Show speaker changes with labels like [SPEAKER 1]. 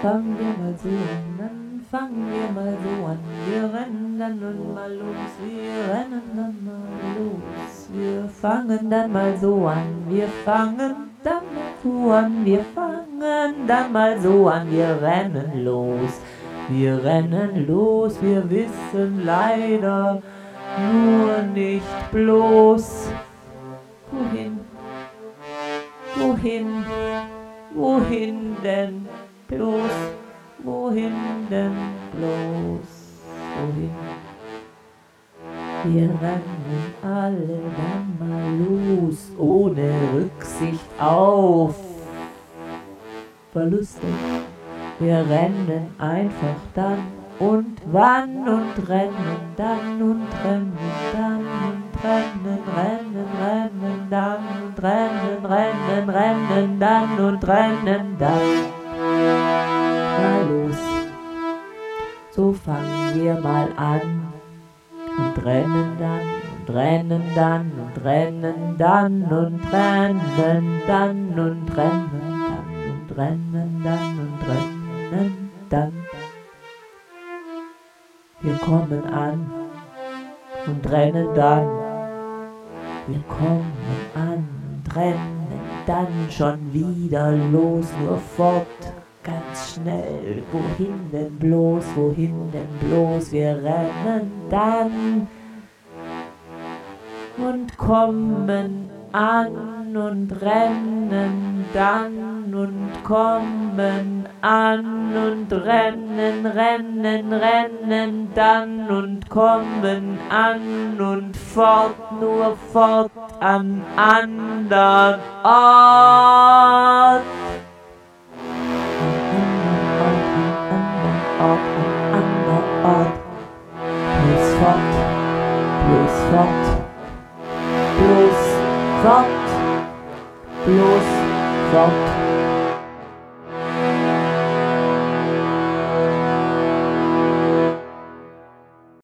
[SPEAKER 1] fangen wir mal so an, dann fangen wir mal so an. Wir rennen dann nun mal los, wir rennen dann mal los. Wir fangen dann mal so an, wir fangen dann mal so an, wir fangen dann mal so an, wir rennen los. Wir rennen los, wir wissen leider nur nicht bloß, wohin, wohin, wohin denn bloß, wohin denn bloß, wohin? Wir rennen alle dann mal los, ohne Rücksicht auf Verluste. Wir rennen einfach dann und wann und rennen dann und rennen dann und rennen, rennen, rennen dann und rennen, rennen, rennen dann und rennen dann. Na los, so fangen wir mal an und rennen dann und rennen dann und rennen dann und rennen dann und rennen dann und rennen dann und rennen dann. Wir kommen an und rennen dann. Wir kommen an und rennen dann schon wieder los, nur fort, ganz schnell. Wohin denn bloß, wohin denn bloß? Wir rennen dann und kommen an und rennen dann und kommen an und rennen, rennen, rennen dann und kommen an und fort, nur fort an anderen Ort. An anderen Ort. Bloß fort, bloß fort, bloß fort, bloß fort.